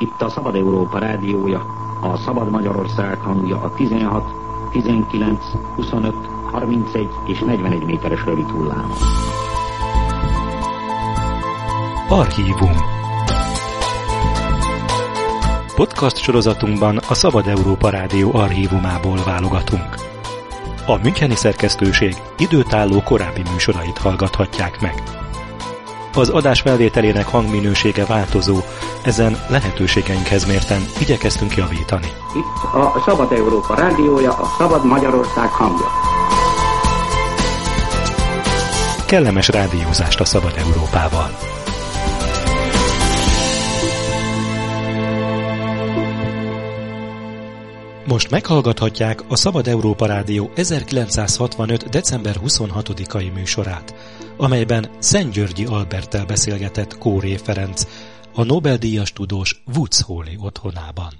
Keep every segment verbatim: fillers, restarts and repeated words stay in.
Itt a Szabad Európa rádiója, a Szabad Magyarország hangja a tizenhat, tizenkilenc, huszonöt, harmincegy és negyvenegy méteres rövid hullámon. Archívum. Podcast sorozatunkban a Szabad Európa Rádió archívumából válogatunk. A müncheni szerkesztőség időtálló korábbi műsorait hallgathatják meg. Az adás felvételének hangminősége változó, ezen lehetőségeinkhez mérten igyekeztünk javítani. Itt a Szabad Európa rádiója, a Szabad Magyarország hangja. Kellemes rádiózást a Szabad Európával! Most meghallgathatják a Szabad Európa Rádió ezerkilencszázhatvanöt. december huszonhatodikai műsorát, amelyben Szent-Györgyi Alberttel beszélgetett Kóré Ferenc, a Nobel-díjas tudós Woods Hole-i otthonában.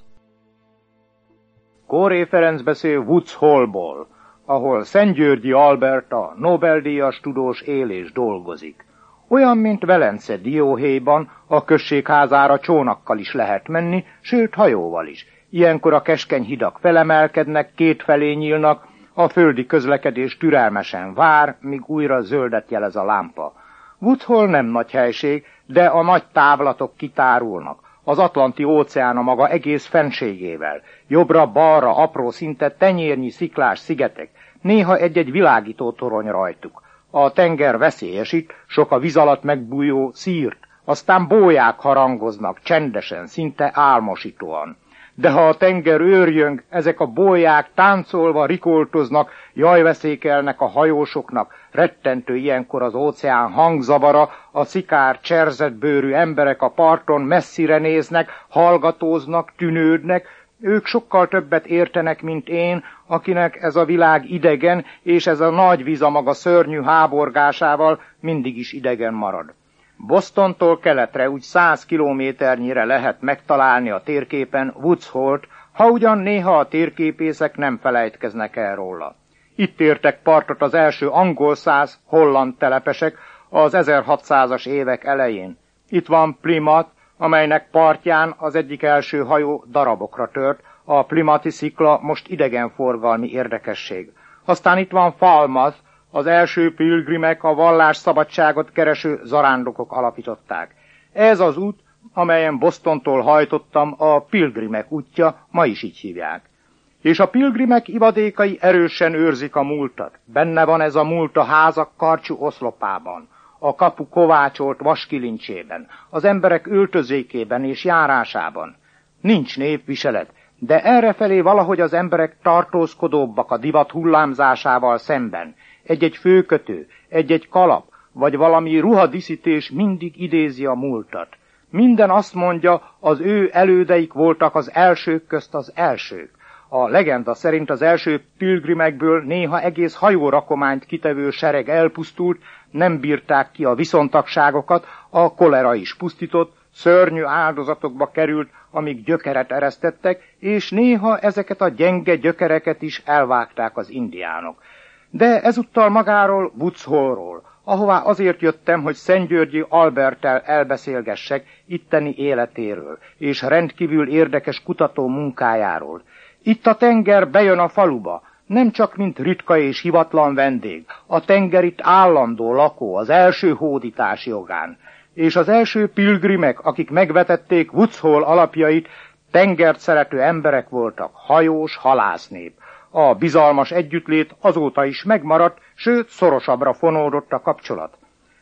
Kóré Ferenc beszél Woods Hole-ból, ahol Szent-Györgyi Albert, a Nobel-díjas tudós él és dolgozik. Olyan, mint Velence dióhéjban, a községházára csónakkal is lehet menni, sőt hajóval is. Ilyenkor a keskeny hidak felemelkednek, kétfelé nyílnak, a földi közlekedés türelmesen vár, míg újra zöldet jelez a lámpa. Woods Hole nem nagy helység, de a nagy távlatok kitárulnak. Az Atlanti óceán a maga egész fenségével. Jobbra-balra apró, szinte tenyérnyi sziklás szigetek, néha egy-egy világító torony rajtuk. A tenger veszélyesít, sok a víz alatt megbújó szírt, aztán bóják harangoznak, csendesen, szinte álmosítóan. De ha a tenger őrjöng, ezek a bóják táncolva rikoltoznak, jajveszékelnek a hajósoknak, rettentő ilyenkor az óceán hangzavara, a szikár cserzett bőrű emberek a parton messzire néznek, hallgatóznak, tűnődnek, ők sokkal többet értenek, mint én, akinek ez a világ idegen, és ez a nagy víz a maga szörnyű háborgásával mindig is idegen marad. Bostontól keletre úgy száz kilométernyire lehet megtalálni a térképen Woods Hole-t, ha ugyan néha a térképészek nem felejtkeznek el róla. Itt értek partot az első angol száz holland telepesek az ezerhatszázas évek elején. Itt van Plymouth, amelynek partján az egyik első hajó darabokra tört, a Plymouthi szikla most idegenforgalmi érdekesség. Aztán itt van Falmouth, az első pilgrimek, a vallásszabadságot kereső zarándokok alapították. Ez az út, amelyen Bostontól hajtottam, a pilgrimek útja, ma is így hívják. És a pilgrimek ivadékai erősen őrzik a múltat. Benne van ez a múlt a házak karcsú oszlopában, a kapu kovácsolt vaskilincsében, az emberek öltözékében és járásában. Nincs névviselet, de errefelé valahogy az emberek tartózkodóbbak a divat hullámzásával szemben. Egy-egy főkötő, egy-egy kalap, vagy valami ruhadíszítés mindig idézi a múltat. Minden azt mondja, az ő elődeik voltak az elsők közt az elsők. A legenda szerint az első pilgrimekből néha egész hajórakományt kitevő sereg elpusztult, nem bírták ki a viszontagságokat, a kolera is pusztított, szörnyű áldozatokba került, amíg gyökeret eresztettek, és néha ezeket a gyenge gyökereket is elvágták az indiánok. De ezúttal magáról, Woods Hole-ról, ahová azért jöttem, hogy Szent-Györgyi Alberttel elbeszélgessek itteni életéről, és rendkívül érdekes kutató munkájáról. Itt a tenger bejön a faluba, nem csak mint ritka és hivatlan vendég, a tenger itt állandó lakó, az első hódítás jogán. És az első pilgrimek, akik megvetették Woods Hole alapjait, tengert szerető emberek voltak, hajós halásznép. A bizalmas együttlét azóta is megmaradt, sőt, szorosabbra fonódott a kapcsolat.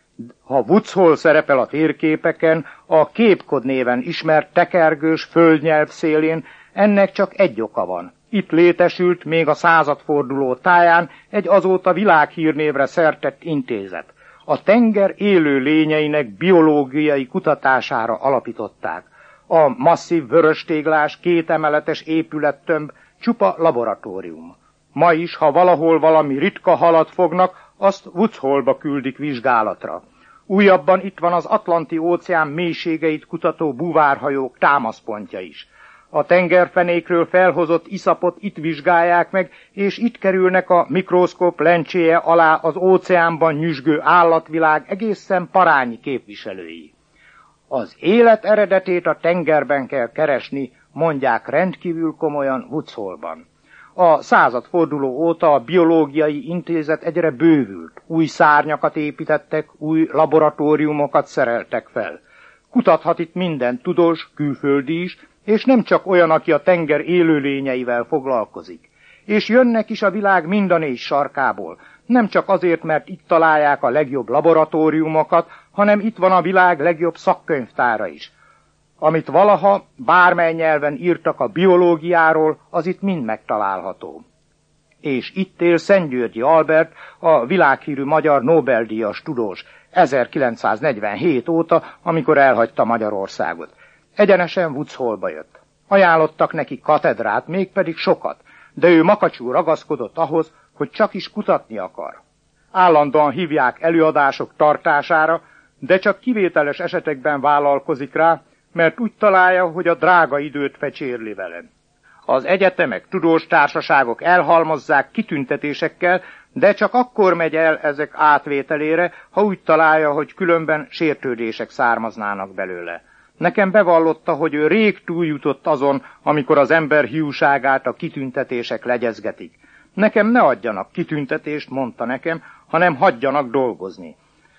Ha Woods Hole szerepel a térképeken, a Cape Cod néven ismert tekergős földnyelv szélén, ennek csak egy oka van. Itt létesült még a századforduló táján egy azóta világhírnévre szertett intézet. A tenger élő lényeinek biológiai kutatására alapították. A masszív vöröstéglás kétemeletes épülettömb csupa laboratórium. Ma is, ha valahol valami ritka halat fognak, azt Woods Hole-ba küldik vizsgálatra. Újabban itt van az Atlanti óceán mélységeit kutató búvárhajók támaszpontja is. A tengerfenékről felhozott iszapot itt vizsgálják meg, és itt kerülnek a mikroszkóp lencséje alá az óceánban nyüzsgő állatvilág egészen parányi képviselői. Az élet eredetét a tengerben kell keresni, mondják rendkívül komolyan Woods Hole-ban. A századforduló óta a biológiai intézet egyre bővült, új szárnyakat építettek, új laboratóriumokat szereltek fel. Kutathat itt minden tudós, külföldi is, és nem csak olyan, aki a tenger élőlényeivel foglalkozik. És jönnek is a világ mind a négy sarkából, nem csak azért, mert itt találják a legjobb laboratóriumokat, hanem itt van a világ legjobb szakkönyvtára is. Amit valaha bármely nyelven írtak a biológiáról, az itt mind megtalálható. És itt él Szentgyörgyi Albert, a világhírű magyar Nobel-díjas tudós, ezerkilencszáznegyvenhét óta, amikor elhagyta Magyarországot. Egyenesen Woods Hole-ba jött. Ajánlottak neki katedrát, mégpedig sokat, de ő makacsul ragaszkodott ahhoz, hogy csak is kutatni akar. Állandóan hívják előadások tartására, de csak kivételes esetekben vállalkozik rá, mert úgy találja, hogy a drága időt fecsérli vele. Az egyetemek, tudós társaságok elhalmozzák kitüntetésekkel, de csak akkor megy el ezek átvételére, ha úgy találja, hogy különben sértődések származnának belőle. Nekem bevallotta, hogy ő rég túljutott azon, amikor az ember hiúságát a kitüntetések legyezgetik. Nekem ne adjanak kitüntetést, mondta nekem, hanem hagyjanak dolgozni.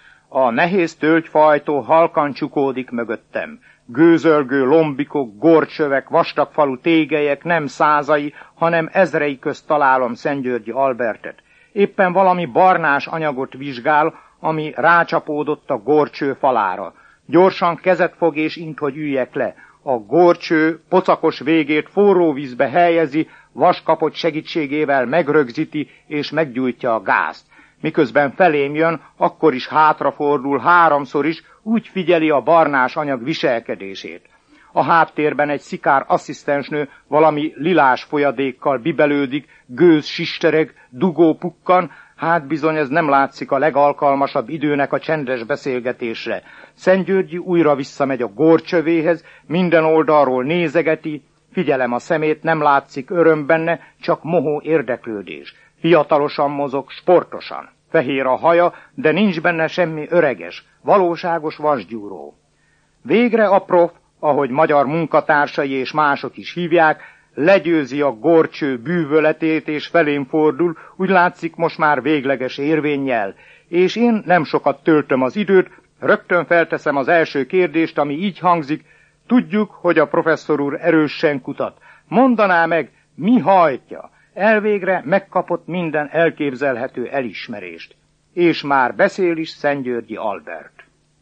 A nehéz tölgyfajtó halkan csukódik mögöttem. Gőzölgő lombikok, gorcsövek, vastagfalú tégelyek nem százai, hanem ezrei közt találom Szentgyörgyi Albertet. Éppen valami barnás anyagot vizsgál, ami rácsapódott a gorcső falára. Gyorsan kezet fog és int, hogy üljek le. A gorcső pocakos végét forró vízbe helyezi, vaskapot segítségével megrögzíti és meggyújtja a gázt. Miközben felém jön, akkor is hátrafordul háromszor is, úgy figyeli a barnás anyag viselkedését. A háttérben egy szikár asszisztensnő valami lilás folyadékkal bibelődik, gőz sistereg, dugó pukkan, hát bizony ez nem látszik a legalkalmasabb időnek a csendes beszélgetésre. Szentgyörgyi újra visszamegy a gorcsövéhez, minden oldalról nézegeti, figyelem a szemét, nem látszik öröm benne, csak mohó érdeklődés. Fiatalosan mozog, sportosan. Fehér a haja, de nincs benne semmi öreges, valóságos vasgyúró. Végre a prof, ahogy magyar munkatársai és mások is hívják, legyőzi a gorcső bűvöletét és felém fordul, úgy látszik most már végleges érvénnyel. És én nem sokat töltöm az időt, rögtön felteszem az első kérdést, ami így hangzik: tudjuk, hogy a professzor úr erősen kutat. Mondaná meg, mi hajtja? Elvégre megkapott minden elképzelhető elismerést. És már beszél is Szentgyörgyi Albert.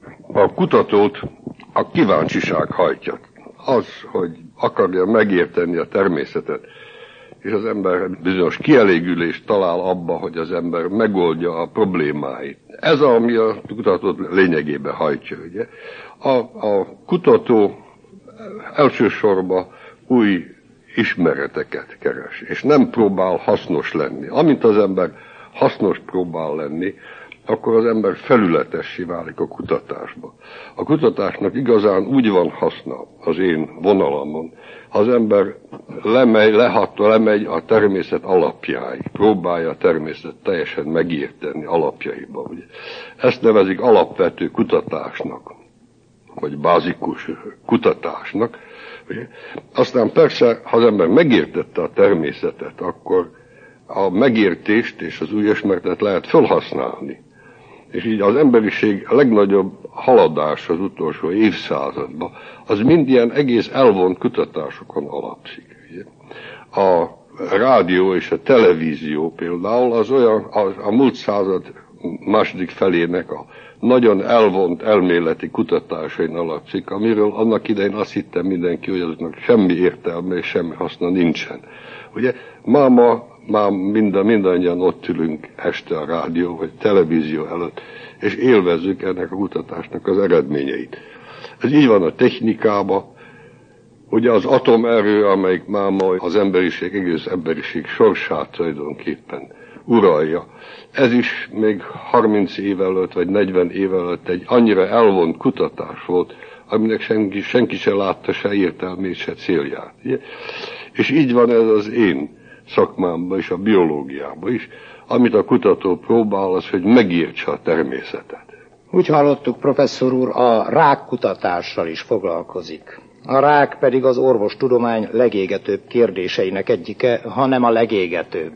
A kutatót a kíváncsiság hajtja. Az, hogy akarja megérteni a természetet, és az ember bizonyos kielégülést talál abba, hogy az ember megoldja a problémáit. Ez, ami a kutatót lényegében hajtja, ugye. A, a kutató elsősorban új ismereteket keres, és nem próbál hasznos lenni. Amint az ember hasznos próbál lenni, akkor az ember felületessé válik a kutatásba. A kutatásnak igazán úgy van haszna az én vonalamon, ha az ember lemegy, lehatva lemegy a természet alapjáig, próbálja a természet teljesen megérteni alapjaiba. Ugye. Ezt nevezik alapvető kutatásnak, vagy bázikus kutatásnak. Ugye. Aztán persze, ha az ember megértette a természetet, akkor a megértést és az új ismeretet lehet felhasználni. És így az emberiség legnagyobb haladás az utolsó évszázadban, az mind ilyen egész elvont kutatásokon alapszik. Ugye. A rádió és a televízió például az olyan, a, a múlt század második felének a nagyon elvont elméleti kutatásain alapszik, amiről annak idején azt hittem mindenki, hogy azoknak semmi értelme és semmi haszna nincsen. Ugye, ma, ma, ma minden, mindannyian ott ülünk este a rádió vagy televízió előtt, és élvezzük ennek a kutatásnak az eredményeit. Ez így van a technikában. Ugye az atomerő, amelyik már ma az emberiség, egész emberiség sorsát tulajdonképpen uralja. Ez is még harminc év előtt, vagy negyven év előtt egy annyira elvont kutatás volt, aminek senki, senki se látta se értelmét, se célját. Ugye? És így van ez az én szakmámban és a biológiában is. Amit a kutató próbál, az, hogy megértse a természetet. Úgy hallottuk, professzor úr, a rákkutatással is foglalkozik. A rák pedig az orvostudomány legégetőbb kérdéseinek egyike, hanem a legégetőbb.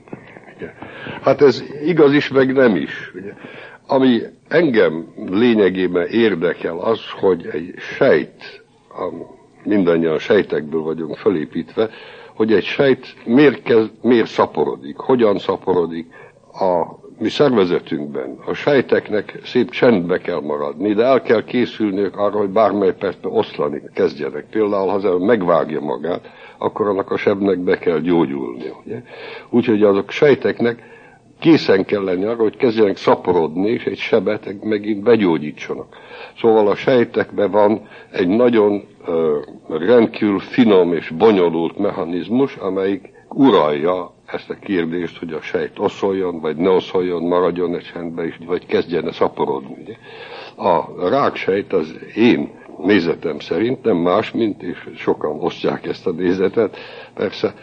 Hát ez igaz is, meg nem is. Ugye. Ami engem lényegében érdekel az, hogy egy sejt, mindannyian sejtekből vagyunk felépítve, hogy egy sejt miért, kezd, miért szaporodik, hogyan szaporodik. A mi szervezetünkben a sejteknek szép csendbe kell maradni, de el kell készülniük arra, hogy bármely percben oszlani kezdjenek. Például, ha az ember megvágja magát, akkor annak a sebnek be kell gyógyulnia. Úgyhogy azok sejteknek készen kell lenni arra, hogy kezdjenek szaporodni, és egy sebet megint begyógyítsanak. Szóval a sejtekben van egy nagyon uh, rendkívül finom és bonyolult mechanizmus, amelyik uralja ezt a kérdést, hogy a sejt oszoljon, vagy ne oszoljon, maradjon egy csendben is, vagy kezdjen szaporodni. Ugye? A ráksejt az én nézetem szerint nem más, mint, és sokan osztják ezt a nézetet, persze,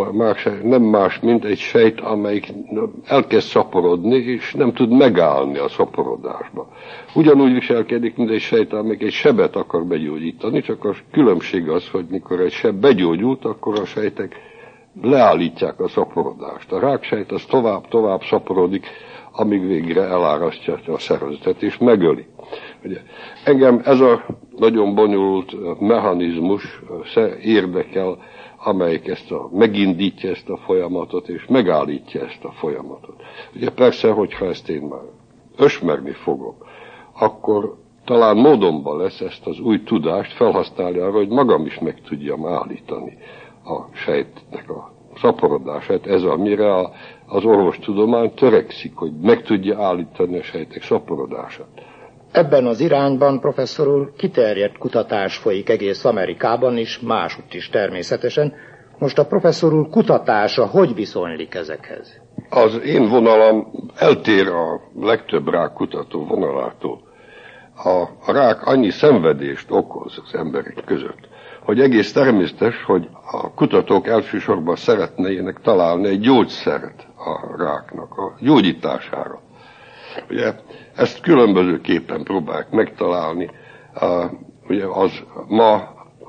nem más, mint egy sejt, amelyik elkezd szaporodni, és nem tud megállni a szaporodásba. Ugyanúgy viselkedik, mint egy sejt, amelyik egy sebet akar begyógyítani, csak a különbség az, hogy mikor egy seb begyógyult, akkor a sejtek leállítják a szaporodást. A ráksejt az tovább-tovább szaporodik, amíg végre elárasztja a szervezetet, és megöli. Ugye, engem ez a nagyon bonyolult mechanizmus érdekel, amelyik ezt a, megindítja ezt a folyamatot, és megállítja ezt a folyamatot. Ugye persze, hogyha ezt én már ösmerni fogom, akkor talán módomban lesz ezt az új tudást felhasználni arra, hogy magam is meg tudjam állítani a sejtnek a szaporodását. Ez amire a, az orvostudomány törekszik, hogy meg tudja állítani a sejtek szaporodását. Ebben az irányban, professzor úr, kiterjedt kutatás folyik egész Amerikában is, másutt is természetesen. Most a professzor úr kutatása hogy viszonylik ezekhez? Az én vonalam eltér a legtöbb rákkutató vonalától. A, a rák annyi szenvedést okoz az emberek között, hogy egész természetes, hogy a kutatók elsősorban szeretnének találni egy gyógyszert a ráknak a gyógyítására. Ugye, ezt különbözőképpen próbálják megtalálni. Uh, ugye az ma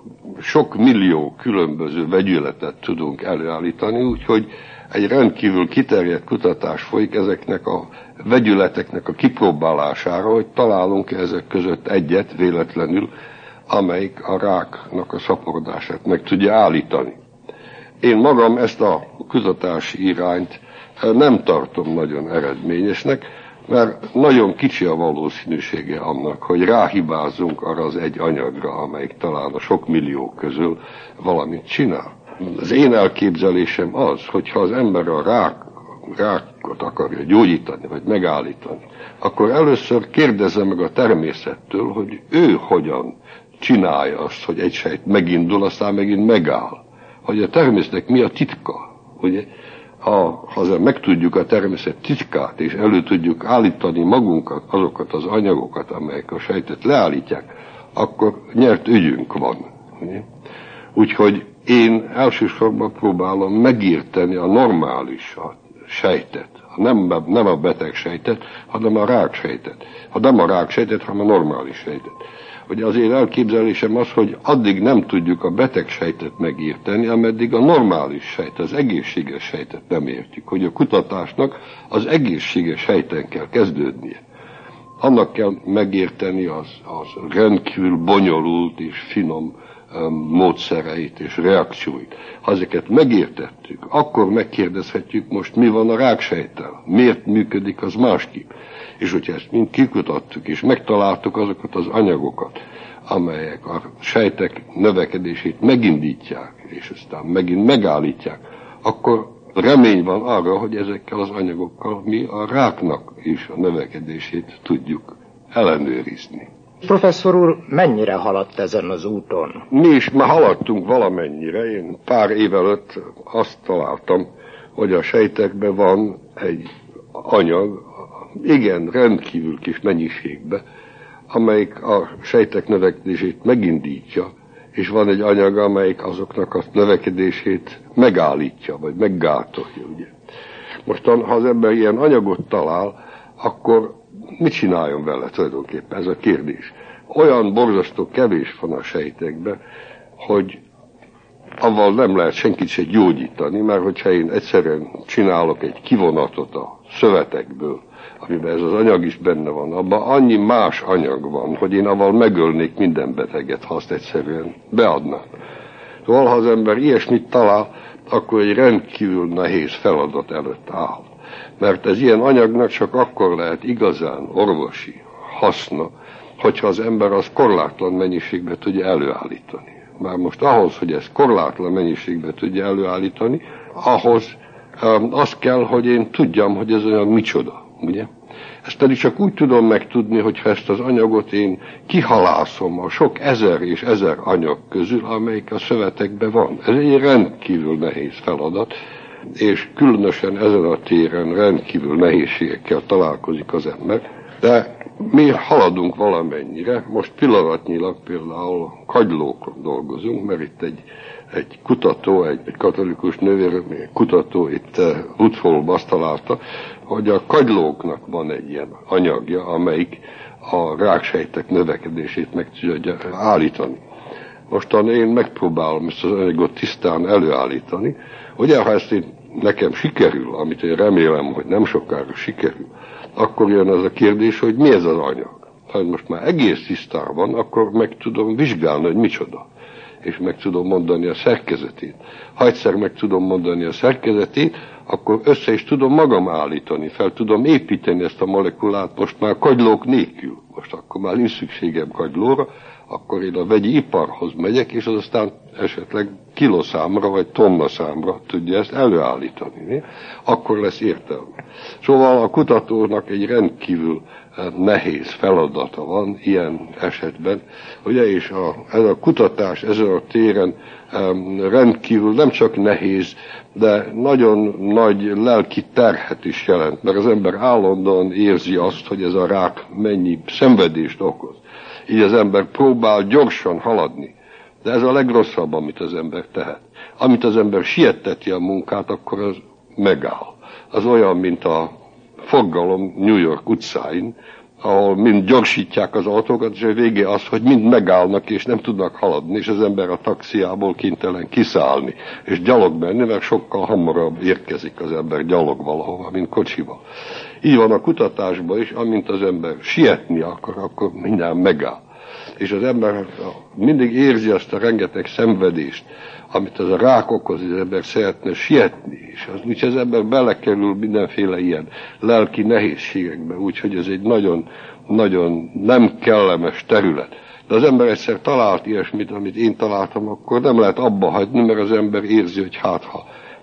sok millió különböző vegyületet tudunk előállítani, úgyhogy egy rendkívül kiterjedt kutatás folyik ezeknek a vegyületeknek a kipróbálására, hogy találunk ezek között egyet véletlenül, amelyik a ráknak a szaporodását meg tudja állítani. Én magam ezt a kutatási irányt nem tartom nagyon eredményesnek, mert nagyon kicsi a valószínűsége annak, hogy ráhibázunk arra az egy anyagra, amelyik talán a sok millió közül valamit csinál. Az én elképzelésem az, hogyha az ember a rák, rákot akarja gyógyítani, vagy megállítani, akkor először kérdezze meg a természettől, hogy ő hogyan csinálja azt, hogy egy sejt megindul, aztán megint megáll. Hogy a természetnek mi a titka, ugye? Ha, ha megtudjuk a természet titkát, és elő tudjuk állítani magunkat, azokat az anyagokat, amelyek a sejtet leállítják, akkor nyert ügyünk van. Ugye? Úgyhogy én elsősorban próbálom megérteni a normális a sejtet, nem, nem a beteg sejtet, hanem a rák sejtet. Ha nem a rák sejtet, hanem a normális sejtet. Ugye az én elképzelésem az, hogy addig nem tudjuk a beteg sejtet megérteni, ameddig a normális sejt, az egészséges sejtet nem értjük. Hogy a kutatásnak az egészséges sejten kell kezdődnie. Annak kell megérteni az, az rendkívül bonyolult és finom um, módszereit és reakcióit. Ha ezeket megértettük, akkor megkérdezhetjük most, mi van a ráksejttel. Miért működik az másképp? És hogyha ezt mind kikutattuk, és megtaláltuk azokat az anyagokat, amelyek a sejtek növekedését megindítják, és aztán megint megállítják, akkor remény van arra, hogy ezekkel az anyagokkal mi a ráknak is a növekedését tudjuk ellenőrizni. Professzor úr, mennyire haladt ezen az úton? Mi is már haladtunk valamennyire. Én pár év előtt azt találtam, hogy a sejtekben van egy anyag, igen, rendkívül kis mennyiségben, amelyik a sejtek növekedését megindítja, és van egy anyag, amelyik azoknak a növekedését megállítja, vagy meggátolja, ugye. Most, ha az ember ilyen anyagot talál, akkor mit csináljon vele tulajdonképpen, ez a kérdés. Olyan borzasztó kevés van a sejtekben, hogy avval nem lehet senkit se gyógyítani, mert hogyha én egyszerűen csinálok egy kivonatot a szövetekből, amiben ez az anyag is benne van, abban annyi más anyag van, hogy én avval megölnék minden beteget, ha azt egyszerűen beadnám. Szóval, ha az ember ilyesmit talál, akkor egy rendkívül nehéz feladat előtt áll. Mert ez ilyen anyagnak csak akkor lehet igazán orvosi haszna, hogyha az ember az korlátlan mennyiségben tudja előállítani. Már most ahhoz, hogy ezt korlátlan mennyiségben tudja előállítani, ahhoz um, az kell, hogy én tudjam, hogy ez anyag micsoda, ugye? Ezt pedig csak úgy tudom megtudni, hogyha ezt az anyagot én kihalászom a sok ezer és ezer anyag közül, amelyik a szövetekben van. Ez egy rendkívül nehéz feladat, és különösen ezen a téren rendkívül nehézségekkel találkozik az ember. De mi haladunk valamennyire, most pillanatnyilag például kagylókon dolgozunk, mert itt egy, egy kutató, egy, egy katolikus nővér, egy kutató itt Hutzholba azt találta, hogy a kagylóknak van egy ilyen anyagja, amelyik a ráksejtek növekedését meg tudja állítani. Mostan én megpróbálom ezt az anyagot tisztán előállítani, ugye ha ezt én, nekem sikerül, amit én remélem, hogy nem sokára sikerül, akkor jön az a kérdés, hogy mi ez az anyag. Ha most már egész tisztán van, akkor meg tudom vizsgálni, hogy micsoda. És meg tudom mondani a szerkezetét. Ha egyszer meg tudom mondani a szerkezetét, akkor össze is tudom magam állítani, fel tudom építeni ezt a molekulát most már kagylók nélkül. Most akkor már nincs szükségem kagylóra, akkor én a vegyi iparhoz megyek, és az aztán esetleg kiloszámra vagy tonnaszámra tudja ezt előállítani. Mi? Akkor lesz értelme. Szóval a kutatónak egy rendkívül nehéz feladata van ilyen esetben, ugye, és a, ez a kutatás ezen a téren um, rendkívül nem csak nehéz, de nagyon nagy lelki terhet is jelent, mert az ember állandóan érzi azt, hogy ez a rák mennyi szenvedést okoz. Így az ember próbál gyorsan haladni, de ez a legrosszabb, amit az ember tehet. Amit az ember sietteti a munkát, akkor az megáll. Az olyan, mint a forgalom New York utcáin, ahol mind gyorsítják az autókat, és a vége az, hogy mind megállnak, és nem tudnak haladni, és az ember a taxiából kénytelen kiszállni, és gyalog menni, mert sokkal hamarabb érkezik az ember gyalog valahova, mint kocsival. Így van a kutatásban is, amint az ember sietni akar, akkor minden megáll. És az ember mindig érzi azt a rengeteg szenvedést, amit az a rák okoz, az ember szeretne sietni, és az, úgyhogy az ember belekerül mindenféle ilyen lelki nehézségekbe, úgyhogy ez egy nagyon, nagyon nem kellemes terület. De az ember egyszer talált ilyesmit, amit én találtam, akkor nem lehet abba hagyni, mert az ember érzi, hogy hát ha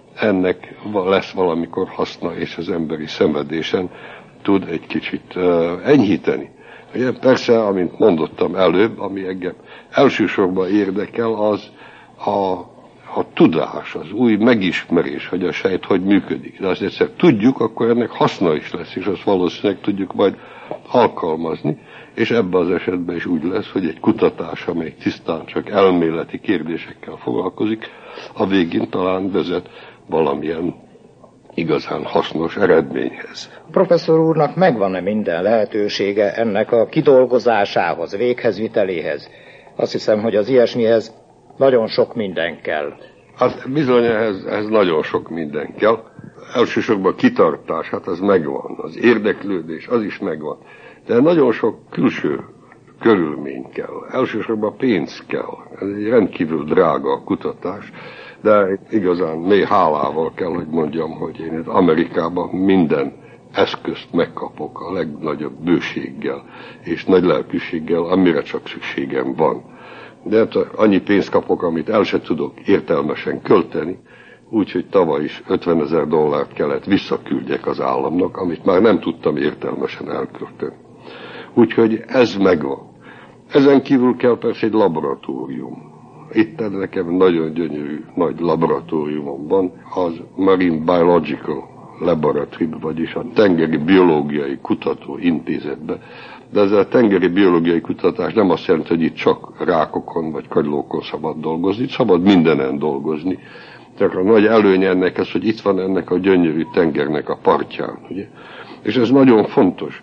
ennek lesz valamikor haszna, és az emberi szenvedésen tud egy kicsit uh, enyhíteni. Ugye, persze, amint mondottam előbb, ami engem elsősorban érdekel, az a, a tudás, az új megismerés, hogy a sejt hogy működik. De azt egyszer tudjuk, akkor ennek haszna is lesz, és azt valószínűleg tudjuk majd alkalmazni, és ebben az esetben is úgy lesz, hogy egy kutatás, amely tisztán csak elméleti kérdésekkel foglalkozik, a végén talán vezet valamilyen igazán hasznos eredményhez. A professzor úrnak megvan-e minden lehetősége ennek a kidolgozásához, véghezviteléhez? Azt hiszem, hogy az ilyesmihez nagyon sok minden kell. Hát bizony ehhez, ehhez nagyon sok minden kell. Elsősorban a kitartás, hát az megvan. Az érdeklődés, az is megvan. De nagyon sok külső körülmény kell. Elsősorban pénz kell. Ez egy rendkívül drága a kutatás. De igazán mély hálával kell, hogy mondjam, hogy én itt Amerikában minden eszközt megkapok a legnagyobb bőséggel és nagy lelkűséggel, amire csak szükségem van. De hát annyi pénzt kapok, amit el se tudok értelmesen költeni, úgyhogy tavaly is ötvenezer dollárt kellett visszaküldjek az államnak, amit már nem tudtam értelmesen elkölteni. Úgyhogy ez megvan. Ezen kívül kell persze egy laboratórium. Itt nekem nagyon gyönyörű nagy laboratóriumom van, az Marine Biological Laboratory, vagyis a Tengeri Biológiai Kutató Intézetbe. De ez a tengeri biológiai kutatás nem azt jelenti, hogy itt csak rákokon vagy kagylókon szabad dolgozni, itt szabad mindenen dolgozni. Csak a nagy előnye ennek az, hogy itt van ennek a gyönyörű tengernek a partján, ugye? És ez nagyon fontos,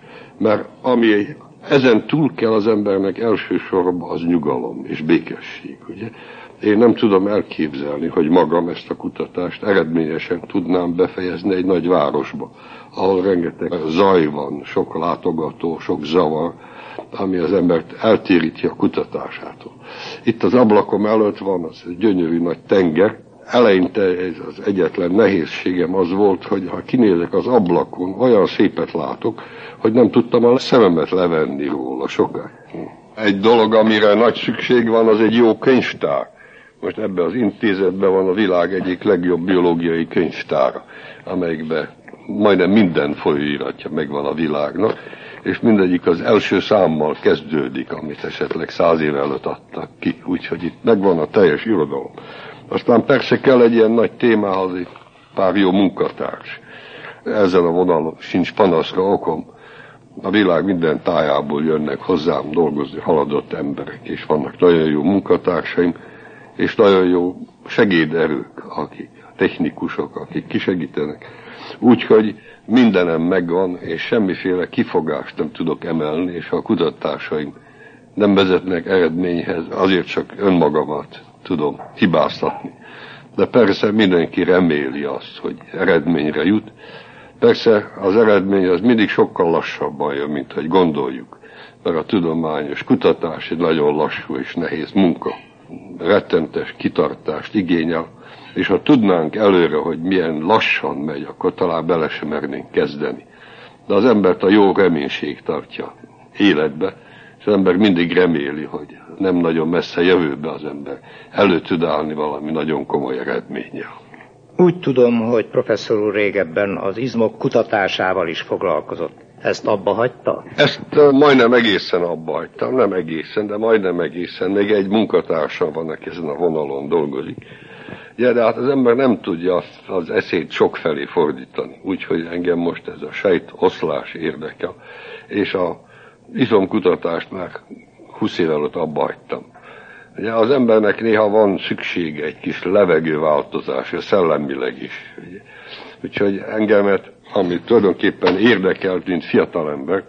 Mert ami ezen túl kell az embernek elsősorban, az nyugalom és békesség, ugye? Én nem tudom elképzelni, hogy magam ezt a kutatást eredményesen tudnám befejezni egy nagy városba, ahol rengeteg zaj van, sok látogató, sok zavar, ami az embert eltéríti a kutatásától. Itt az ablakom előtt van az egy gyönyörű nagy tenger. Eleinte ez az egyetlen nehézségem az volt, hogy ha kinézek az ablakon, olyan szépet látok, hogy nem tudtam a szememet levenni róla sokáig. Egy dolog, amire nagy szükség van, az egy jó könyvtár. Most ebben az intézetben van a világ egyik legjobb biológiai könyvtára, amelyikben majdnem minden folyóiratja megvan a világnak, és mindegyik az első számmal kezdődik, amit esetleg száz év előtt adtak ki. Úgyhogy itt megvan a teljes irodalom. Aztán persze kell egy ilyen nagy témához egy pár jó munkatárs. Ezen a vonalon sincs panaszra okom. A világ minden tájából jönnek hozzám dolgozni haladott emberek, és vannak nagyon jó munkatársaim, és nagyon jó segéderők, akik technikusok, akik kisegítenek. Úgyhogy mindenem megvan, és semmiféle kifogást nem tudok emelni, és ha a kutatásaim nem vezetnek eredményhez, azért csak önmagamat tudom hibáztatni. De persze mindenki reméli azt, hogy eredményre jut. Persze az eredmény az mindig sokkal lassabban jön, mint hogy gondoljuk. Mert a tudományos kutatás egy nagyon lassú és nehéz munka. Rettentes kitartást igényel, és ha tudnánk előre, hogy milyen lassan megy, akkor talán bele sem mernénk kezdeni. De az embert a jó reménység tartja életbe, és az ember mindig reméli, hogy nem nagyon messze jövőbe az ember elő tud állni valami nagyon komoly eredménnyel. Úgy tudom, hogy professzor úr régebben az izmok kutatásával is foglalkozott. Ezt abba hagyta? Ezt uh, majdnem egészen abba hagytam, nem egészen, de majdnem egészen. Még egy munkatársam van, aki ezen a vonalon dolgozik. Ja, de hát az ember nem tudja az eszét sokfelé fordítani. Úgyhogy engem most ez a sejt oszlás érdekel. És a izomkutatást már húsz év előtt abba hagytam. Ugye az embernek néha van szüksége egy kis levegőváltozásra, szellemileg is. Ugye. Úgyhogy engemet, ami tulajdonképpen érdekelt, mint fiatalembert,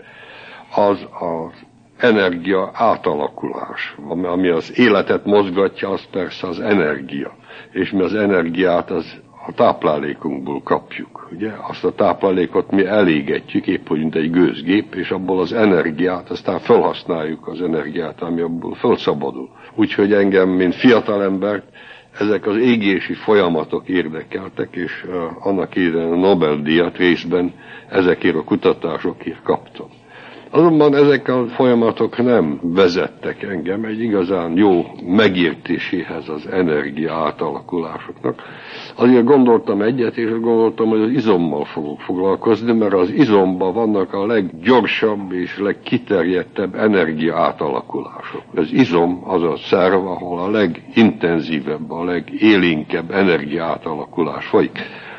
az az energia átalakulás. Ami az életet mozgatja, az persze az energia. És mi az energiát az a táplálékunkból kapjuk. Ugye? Azt a táplálékot mi elégetjük, épp hogy mint egy gőzgép, és abból az energiát, aztán felhasználjuk az energiát, ami abból felszabadul. Úgyhogy engem, mint fiatalembert, ezek az égési folyamatok érdekeltek, és uh, annak idején a Nobel-díjat részben ezekért a kutatásokért kaptam. Azonban ezek a folyamatok nem vezettek engem egy igazán jó megértéséhez az energia átalakulásoknak. Azért gondoltam egyet, és gondoltam, hogy az izommal fogok foglalkozni, mert az izomban vannak a leggyorsabb és legkiterjedtebb energia átalakulások. Az izom az a szerv, ahol a legintenzívebb, a legélénkebb energia átalakulás folyik.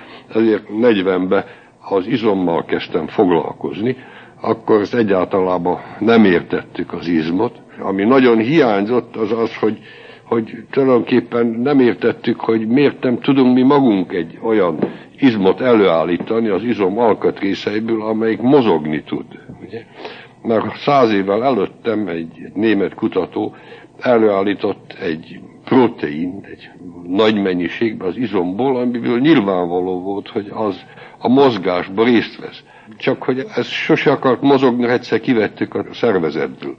Ezért negyvenben, ha az izommal kezdtem foglalkozni, akkor ezt egyáltalában nem értettük az izmot. Ami nagyon hiányzott, az az, hogy, hogy tulajdonképpen nem értettük, hogy miért nem tudunk mi magunk egy olyan izmot előállítani az izom alkatrészeiből, amelyik mozogni tud. Ugye? Mert száz évvel előttem egy német kutató előállított egy protein, egy nagy mennyiségben az izomból, amiből nyilvánvaló volt, hogy az a mozgásban részt vesz. Csak hogy ez sose akart mozogni, egyszer kivettük a szervezetből.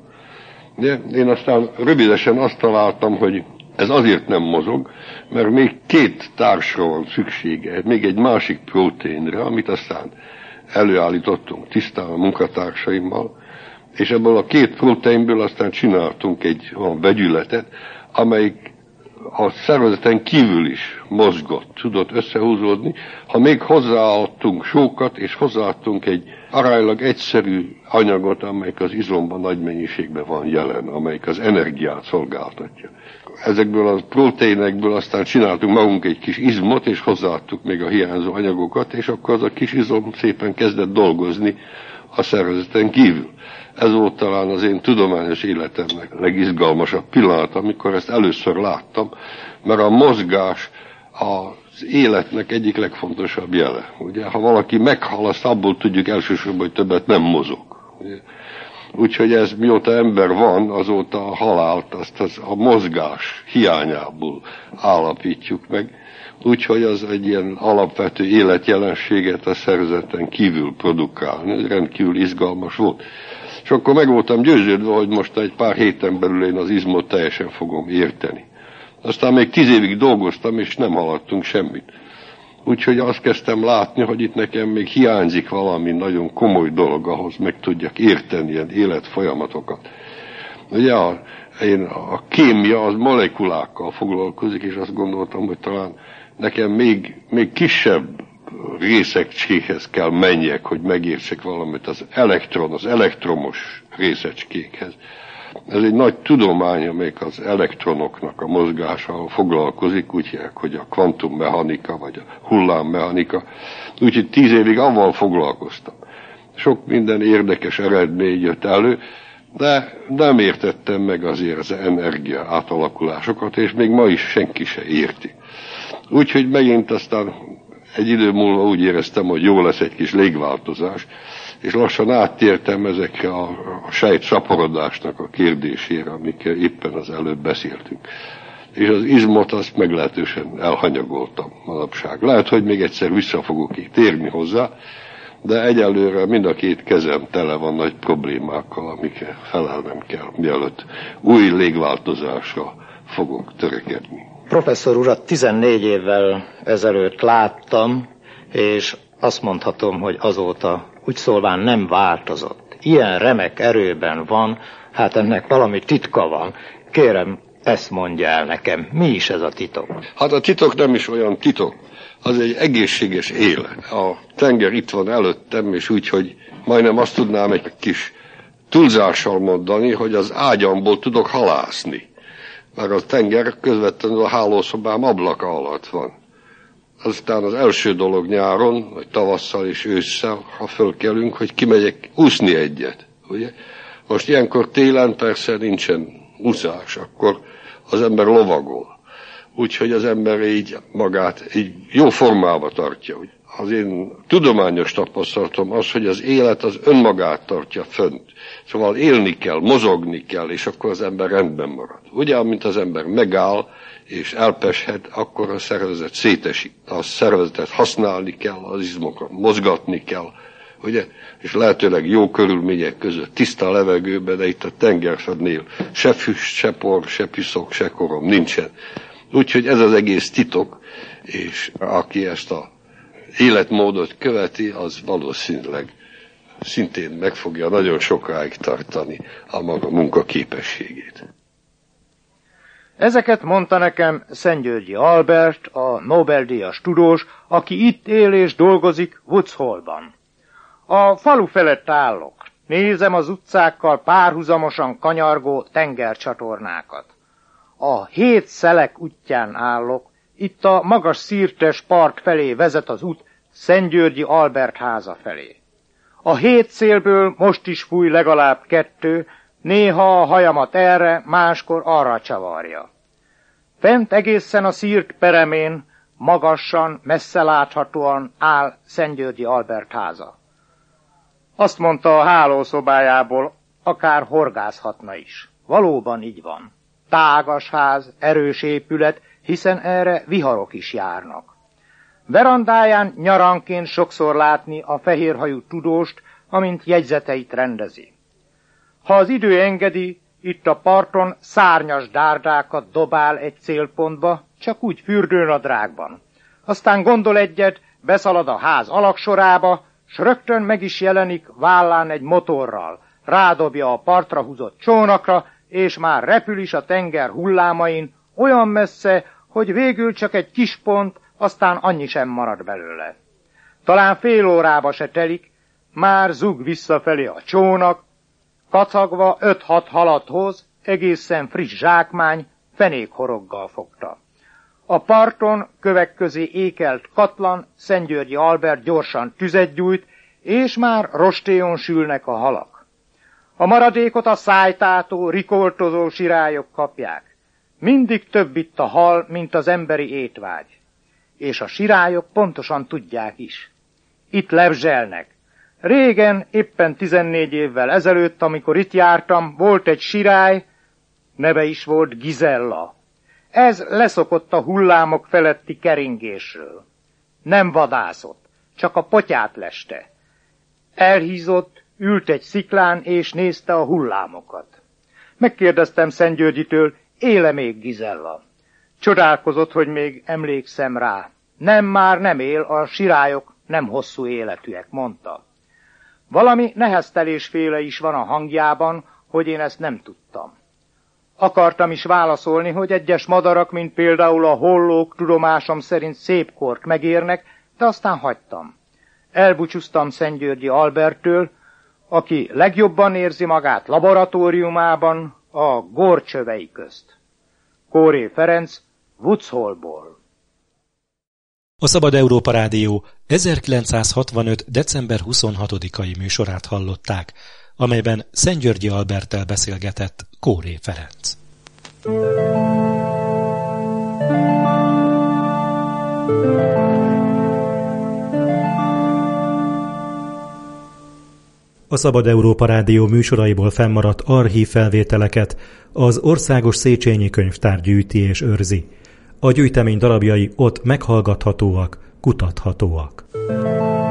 De én aztán rövidesen azt találtam, hogy ez azért nem mozog, mert még két társra van szüksége, még egy másik protéinre, amit aztán előállítottunk tisztán a munkatársaimmal, és ebből a két proteinből aztán csináltunk egy olyan vegyületet, amelyik a szervezeten kívül is mozgott, tudott összehúzódni. Ha még hozzáadtunk sókat, és hozzáadtunk egy aránylag egyszerű anyagot, amelyik az izomban nagy mennyiségben van jelen, amelyik az energiát szolgáltatja. Ezekből a proteinekből aztán csináltunk magunk egy kis izmot, és hozzáadtuk még a hiányzó anyagokat, és akkor az a kis izom szépen kezdett dolgozni a szervezeten kívül. Ez volt talán az én tudományos életemnek legizgalmasabb pillanat, amikor ezt először láttam, mert a mozgás az életnek egyik legfontosabb jele. Ugye, ha valaki meghal, azt abból tudjuk elsősorban, hogy többet nem mozog. Úgyhogy ez mióta ember van, azóta a halált, azt az a mozgás hiányából állapítjuk meg. Úgyhogy az egy ilyen alapvető életjelenséget a szervezeten kívül produkálni. Ez rendkívül izgalmas volt. És akkor meg voltam győződve, hogy most egy pár héten belül én az izmot teljesen fogom érteni. Aztán még tíz évig dolgoztam, és nem haladtunk semmit. Úgyhogy azt kezdtem látni, hogy itt nekem még hiányzik valami nagyon komoly dolog, ahhoz meg tudjak érteni ilyen életfolyamatokat. Ugye a, én, a kémia az molekulákkal foglalkozik, és azt gondoltam, hogy talán nekem még, még kisebb részecskékhez kell menjek, hogy megértsek valamit, az elektron, az elektromos részecskékhez. Ez egy nagy tudomány, amelyik az elektronoknak a mozgásával foglalkozik, úgy hogy a kvantummechanika, vagy a hullámmechanika. Úgyhogy tíz évig avval foglalkoztam. Sok minden érdekes eredmény jött elő, de nem értettem meg azért az energia átalakulásokat, és még ma is senki se érti. Úgyhogy megint aztán egy idő múlva úgy éreztem, hogy jó lesz egy kis légváltozás, és lassan áttértem ezekre a, a sejt szaporodásnak a kérdésére, amikkel éppen az előbb beszéltünk. És az izmot azt meglehetősen elhanyagoltam manapság. Lehet, hogy még egyszer vissza fogok így térni hozzá, de egyelőre mind a két kezem tele van nagy problémákkal, amikre felelnem kell, mielőtt új légváltozásra fogok törekedni. Professzor urat tizennégy évvel ezelőtt láttam, és azt mondhatom, hogy azóta úgy szólván nem változott. Ilyen remek erőben van, hát ennek valami titka van. Kérem, ezt mondja el nekem, mi is ez a titok? Hát a titok nem is olyan titok, az egy egészséges élet. A tenger itt van előttem, és úgy, hogy majdnem azt tudnám egy kis túlzással mondani, hogy az ágyamból tudok halászni. Mert a tenger közvetlenül a hálószobám ablaka alatt van. Aztán az első dolog nyáron, vagy tavasszal és ősszel, ha fölkelünk, hogy kimegyek úszni egyet. Ugye? Most ilyenkor télen persze nincsen úszás, akkor az ember lovagol. Úgyhogy az ember így magát így jó formába tartja. Az én tudományos tapasztalatom az, hogy az élet az önmagát tartja fönt. Szóval élni kell, mozogni kell, és akkor az ember rendben marad. Ugye, amint az ember megáll, és elpeshet, akkor a szervezet szétesik. A szervezetet használni kell, az izmokat mozgatni kell, ugye? És lehetőleg jó körülmények között, tiszta levegőben, de itt a tengerföldnél se füst, se por, se piszok, se korom nincsen. Úgyhogy ez az egész titok, és aki ezt a életmódot követi, az valószínűleg szintén meg fogja nagyon sokáig tartani a maga munkaképességét. Ezeket mondta nekem Szentgyörgyi Albert, a Nobel-díjas tudós, aki itt él és dolgozik Woods Hole-ban. A falu felett állok. Nézem az utcákkal párhuzamosan kanyargó tengercsatornákat. A hét szelek útján állok, itt a magas szirtes part felé vezet az út Szentgyörgyi Albert háza felé. A hét szélből most is fúj legalább kettő, néha a hajamat erre, máskor arra csavarja. Fent egészen a szírt peremén, magassan, messze láthatóan áll Szentgyörgyi Albert háza. Azt mondta a hálószobájából, akár horgászhatna is. Valóban így van. Tágas ház, erős épület, hiszen erre viharok is járnak. Verandáján nyaranként sokszor látni a fehérhajú tudóst, amint jegyzeteit rendezi. Ha az idő engedi, itt a parton szárnyas dárdákat dobál egy célpontba, csak úgy fürdőnadrágban. Aztán gondol egyet, beszalad a ház alaksorába, s rögtön meg is jelenik vállán egy motorral, rádobja a partra húzott csónakra, és már repül is a tenger hullámain, olyan messze, hogy végül csak egy kis pont, aztán annyi sem marad belőle. Talán fél órába se telik, már zug visszafelé a csónak, kacagva öt-hat halat hoz, egészen friss zsákmány, fenékhoroggal fogta. A parton kövek közé ékelt katlan, Szentgyörgyi Albert gyorsan tüzet gyújt, és már rostéjon sülnek a halak. A maradékot a szájtátó, rikoltozó sirályok kapják. Mindig több itt a hal, mint az emberi étvágy. És a sirályok pontosan tudják is. Itt lebzselnek. Régen, éppen tizennégy évvel ezelőtt, amikor itt jártam, volt egy sirály, neve is volt Gizella. Ez leszokott a hullámok feletti keringésről. Nem vadászott, csak a potyát leste. Elhízott, ült egy sziklán, és nézte a hullámokat. Megkérdeztem Szentgyörgyitől, éle még Gizella? Csodálkozott, hogy még emlékszem rá. Nem, már nem él, a sirályok nem hosszú életűek, mondta. Valami neheztelésféle is van a hangjában, hogy én ezt nem tudtam. Akartam is válaszolni, hogy egyes madarak, mint például a hollók tudomásom szerint szép kort megérnek, de aztán hagytam. Elbúcsúztam Szentgyörgyi Alberttől, aki legjobban érzi magát laboratóriumában a górcsövei közt. Kóré Ferenc, Vuczholból. A Szabad Európa Rádió ezerkilencszázhatvanöt. december huszonhatodikai műsorát hallották, amelyben Szentgyörgyi Alberttel beszélgetett Kóré Ferenc. A Szabad Európa Rádió műsoraiból fennmaradt archív felvételeket az Országos Széchenyi Könyvtár gyűjti és őrzi. A gyűjtemény darabjai ott meghallgathatóak, kutathatóak.